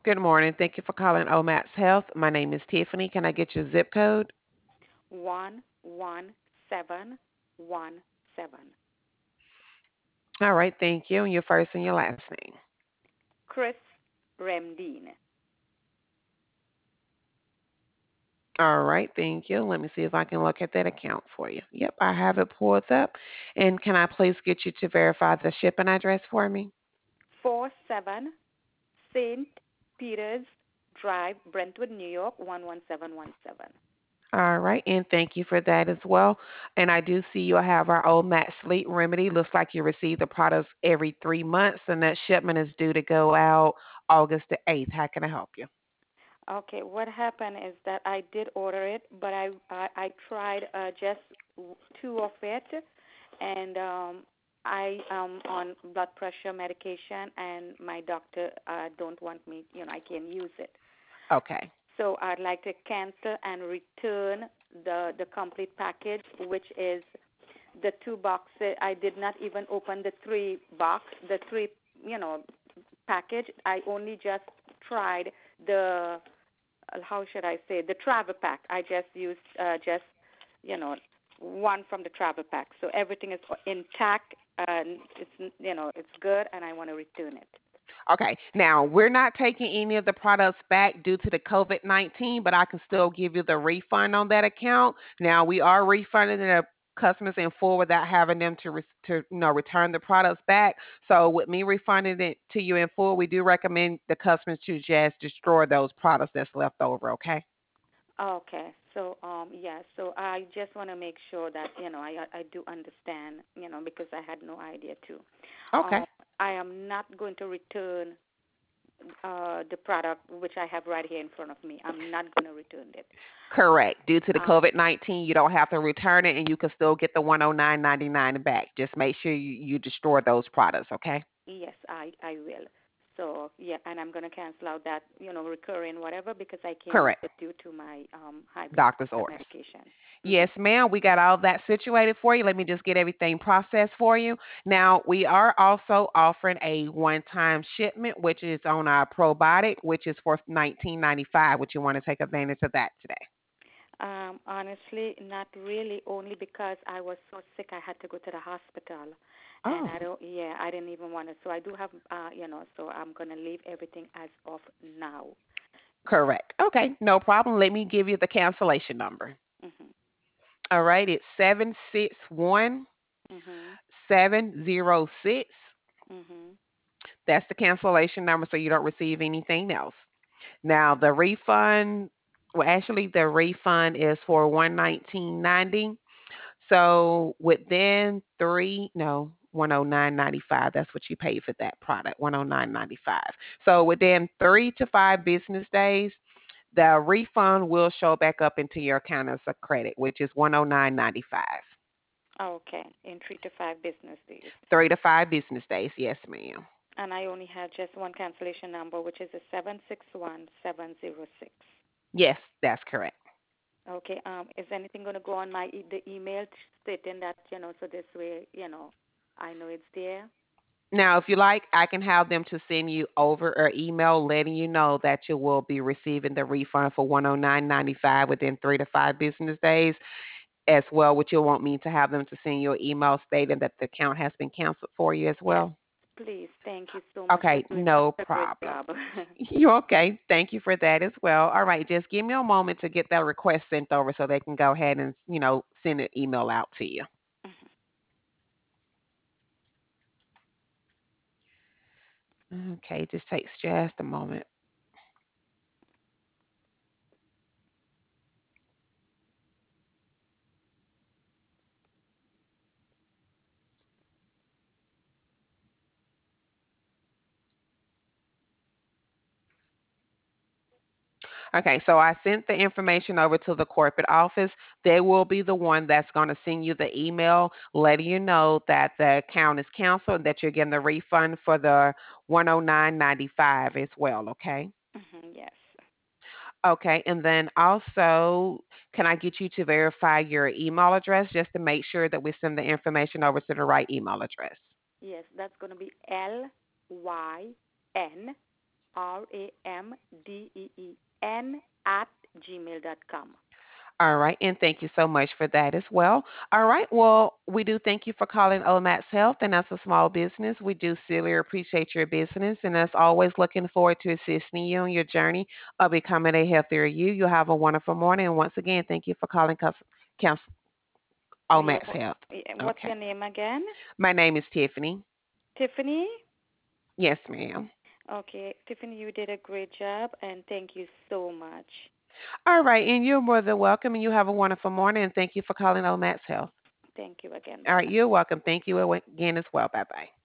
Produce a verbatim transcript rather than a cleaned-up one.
Good morning. Thank you for calling Omax Health. My name is Tiffany. Can I get your zip code? one one seven one seven. All right, thank you. And your first and your last name. Chris Remdine. All right, thank you. Let me see if I can look at that account for you. Yep, I have it pulled up. And can I please get you to verify the shipping address for me? four seven Saint Peter's Drive, Brentwood, New York one one seven one seven. All right, and thank you for that as well. And I do see you have our old Matt Sleep Remedy. Looks like you receive the products every three months, and that shipment is due to go out August the eighth. How can I help you? Okay, what happened is that I did order it, but I I, I tried uh, just w- two of it, and um, I am on blood pressure medication, and my doctor uh, don't want me, you know, I can use it. Okay. So I'd like to cancel and return the the complete package, which is the two boxes. I did not even open the three box, the three, you know, package. I only just tried the uh, how should I say the travel pack. I just used uh, just you know one from the travel pack. So everything is intact and it's you know it's good, and I want to return it. Okay. Now, we're not taking any of the products back due to the COVID nineteen, but I can still give you the refund on that account. Now, we are refunding the customers in full without having them to, re- to you know, return the products back. So, with me refunding it to you in full, we do recommend the customers to just destroy those products that's left over, okay? Okay. So um yeah, so I just want to make sure that you know I I do understand, you know, because I had no idea too. Um Okay. I am not going to return uh the product which I have right here in front of me. I'm not going to return it. Correct. Due to the Um COVID nineteen, you don't have to return it and you can still get the one oh nine ninety-nine back. Just make sure you, you destroy those products, okay? yes, I I will. So yeah, and I'm going to cancel out that, you know, recurring whatever because I can't use Correct. it due to my um high blood Doctor's pressure orders. medication. Mhm. Yes, ma'am. We got all that situated for you. Let me just get everything processed for you. Now, we are also offering a one-time shipment, which is on our probiotic, which is for nineteen ninety-five. Would you want to take advantage of that today? Um, honestly, not really. Only because I was so sick, I had to go to the hospital, and Oh, I don't. Yeah, I didn't even want to. So I do have, uh, you know. So I'm gonna leave everything as of now. correct. Okay, no problem. Let me give you the cancellation number. Mhm. All right, it's seven six one Mhm. seven zero six. Mhm. That's the cancellation number so you don't receive anything else. Now, the refund, well, actually, the refund is for one nineteen ninety. So within three, no, one oh nine ninety five. That's what you paid for that product, one oh nine ninety five. So within three to five business days, the refund will show back up into your account as a credit, which is one oh nine ninety five. Okay. In three to five business days. Three to five business days, yes, ma'am. And I only have just one cancellation number, which is a seven six one seven zero six. Yes, that's correct. Okay. Um, is anything going to go on my e- the email stating that you know, so this way, you know, I know it's there. Now, if you like, I can have them to send you over or email letting you know that you will be receiving the refund for one oh nine ninety five within three to five business days. As well, would you want me to have them to send you an email stating that the account has been canceled for you as Yes, well? please. Thank you so much for Okay, doing no such a great problem. job. You're okay. Thank you for that as well. All right, just give me a moment to get that request sent over so they can go ahead and, you know, send an email out to you. Okay, just takes just a moment. Okay, so I sent the information over to the corporate office. They will be the one that's going to send you the email letting you know that the account is canceled and that you're getting the refund for the one oh nine ninety-five as well, okay? Mhm, yes. Okay, and then also, can I get you to verify your email address just to make sure that we send the information over to the right email address? Yes, that's going to be L Y N R A M D E E N at gmail dot com. All right, and thank you so much for that as well. All right, well, we do thank you for calling Omax Health, and as a small business, we do sincerely appreciate your business, and as always, looking forward to assisting you on your journey of becoming a healthier you. You have a wonderful morning, and once again, thank you for calling Cus- Counsel You're, Omax wel- Health. yeah, what's Okay, your name again? my name is Tiffany. Tiffany? Yes, ma'am. Okay, Tiffany, you did a great job, and thank you so much. All right, and you're more than welcome, and you have a wonderful morning, and thank you for calling Omax Health. Thank you again. All Bye right, bye. you're welcome. Thank you again as well. Bye bye.